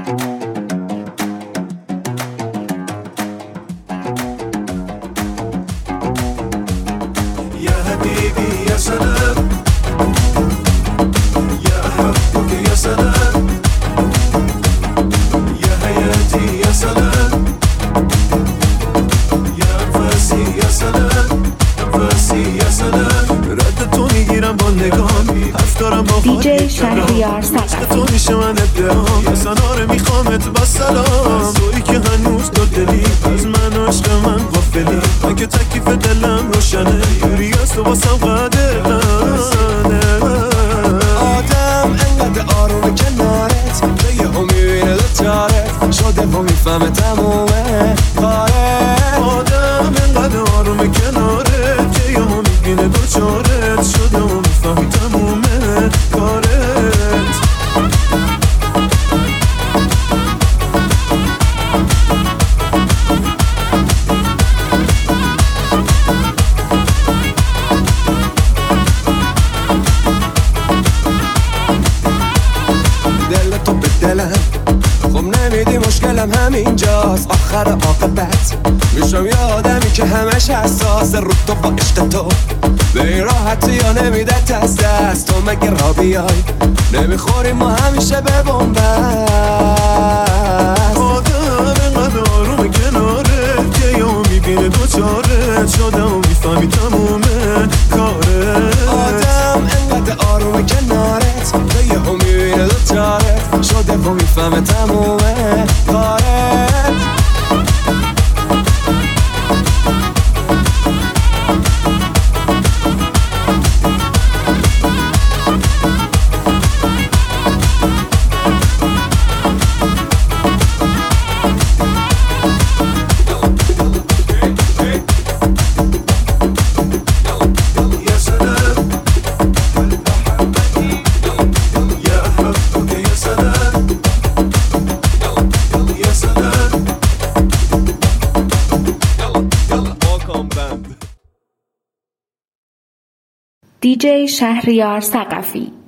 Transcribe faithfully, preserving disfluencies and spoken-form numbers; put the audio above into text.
دیجی شهریار ثقفی تو میشه من ادعام سناره میخوامت با سلام تویی که هنوز دو دلی از من عشق من غافلی من که تکیف دلم روشنه یوری از تو باسم قدرنه آدم انقدر آروم کنارت که یه هم میبینه دوتارت شده و میفهمه تمومه کاره آدم انقدر آروم کنارت که یه هم میبینه دوچارت شده و میفهمه تمومه کارت دل تو به دلم خب نمیدی مشکلم همینجاست آخر عاقبت میشم یه آدمی که همش حساس رو تو با عشق تو به این راحتی یا نمیده تست دست تو مگه را بیای نمیخوری ما همیشه به بنبست آدم انقدر آروم کناره که یا میبینه دوچاره شده و میفهمی تمومه کاره آدم انقدر آروم کنارت که یه هم میبینه دوچارت شده و میفهمه تمومه کارت دیجی شهریار ثقفی.